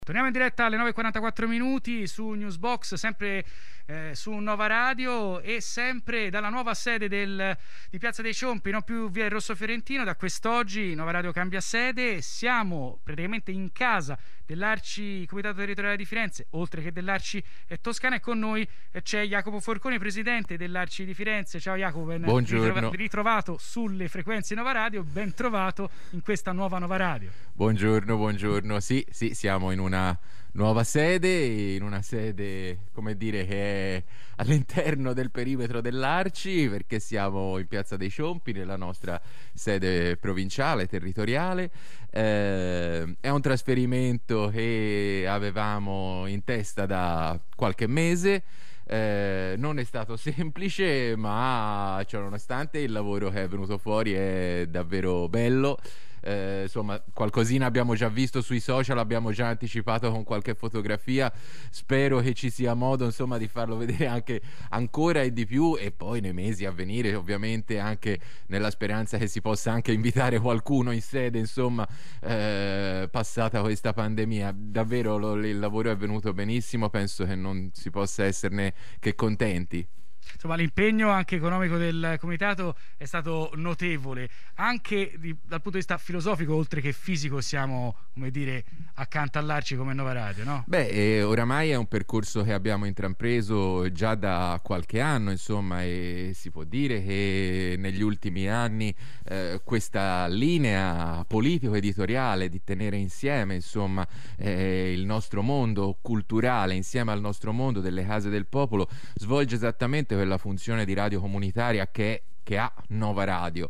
Torniamo in diretta alle 9:44 minuti su Newsbox, sempre su Nova Radio e sempre dalla nuova sede di Piazza dei Ciompi, non più via il Rosso Fiorentino. Da quest'oggi Nova Radio cambia sede, siamo praticamente in casa dell'Arci Comitato Territoriale di Firenze, oltre che dell'Arci Toscana, e con noi c'è Jacopo Forconi, presidente dell'Arci di Firenze. Ciao Jacopo, buongiorno. Ritrovato sulle frequenze Nova Radio, ben trovato in questa nuova Nova Radio. Buongiorno. Sì, siamo in una nuova sede, come dire, che è all'interno del perimetro dell'Arci, perché siamo in Piazza dei Ciompi, nella nostra sede provinciale, territoriale. È un trasferimento che avevamo in testa da qualche mese. Non è stato semplice, ma nonostante il lavoro che è venuto fuori è davvero bello. Insomma, qualcosina abbiamo già visto sui social, abbiamo già anticipato con qualche fotografia. Spero che ci sia modo, insomma, di farlo vedere anche ancora e di più, e poi nei mesi a venire, ovviamente, anche nella speranza che si possa anche invitare qualcuno in sede, insomma, passata questa pandemia. Davvero il lavoro è venuto benissimo, penso che non si possa esserne che contenti. Insomma, l'impegno anche economico del comitato è stato notevole, anche dal punto di vista filosofico, oltre che fisico. Siamo, come dire, accanto all'Arci come Nova Radio, no? Oramai è un percorso che abbiamo intrapreso già da qualche anno, insomma, e si può dire che negli ultimi anni questa linea politico-editoriale di tenere insieme, insomma, il nostro mondo culturale insieme al nostro mondo delle case del popolo svolge esattamente quella funzione di radio comunitaria che ha Nova Radio,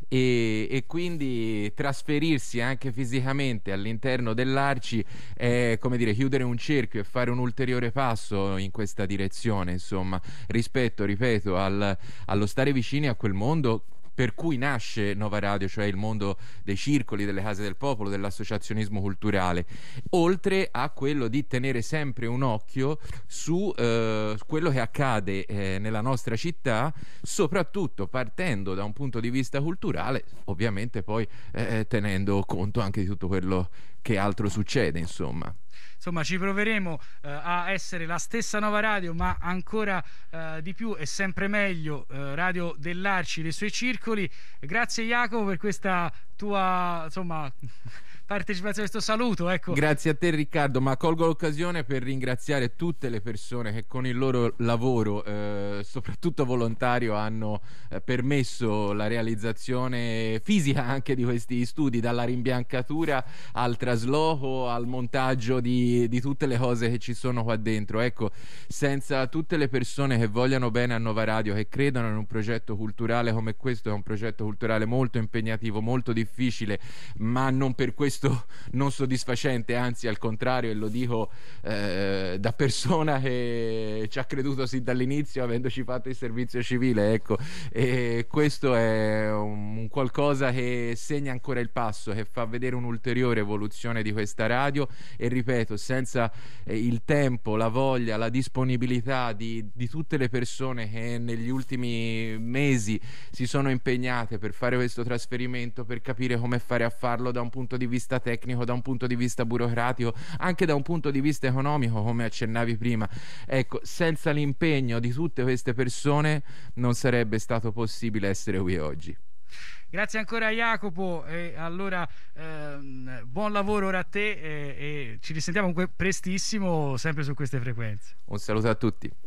e quindi trasferirsi anche fisicamente all'interno dell'Arci è, come dire, chiudere un cerchio e fare un ulteriore passo in questa direzione, insomma, rispetto, ripeto, allo stare vicini a quel mondo per cui nasce Nova Radio, cioè il mondo dei circoli, delle case del popolo, dell'associazionismo culturale, oltre a quello di tenere sempre un occhio su quello che accade nella nostra città, soprattutto partendo da un punto di vista culturale, ovviamente poi tenendo conto anche di tutto quello che altro succede, insomma. Insomma, ci proveremo a essere la stessa Nova Radio, ma ancora di più e sempre meglio radio dell'Arci, dei suoi circoli. Grazie Jacopo per questa tua, insomma, partecipazione, questo saluto, ecco. Grazie a te Riccardo, ma colgo l'occasione per ringraziare tutte le persone che con il loro lavoro, soprattutto volontario, hanno permesso la realizzazione fisica anche di questi studi, dalla rimbiancatura al trasloco, al montaggio di tutte le cose che ci sono qua dentro. Ecco, senza tutte le persone che vogliano bene a Nova Radio, che credono in un progetto culturale come questo, è un progetto culturale molto impegnativo, molto difficile, ma non per questo non soddisfacente, anzi al contrario, e lo dico da persona che ci ha creduto sin dall'inizio, avendoci fatto il servizio civile, ecco. E questo è un qualcosa che segna ancora il passo, che fa vedere un'ulteriore evoluzione di questa radio, e ripeto, senza il tempo, la voglia, la disponibilità di tutte le persone che negli ultimi mesi si sono impegnate per fare questo trasferimento, per capire come fare a farlo da un punto di vista tecnico, da un punto di vista burocratico, anche da un punto di vista economico, come accennavi prima. Ecco, senza l'impegno di tutte queste persone non sarebbe stato possibile essere qui oggi. Grazie ancora Jacopo, e allora buon lavoro ora a te, e ci risentiamo comunque prestissimo, sempre su queste frequenze. Un saluto a tutti.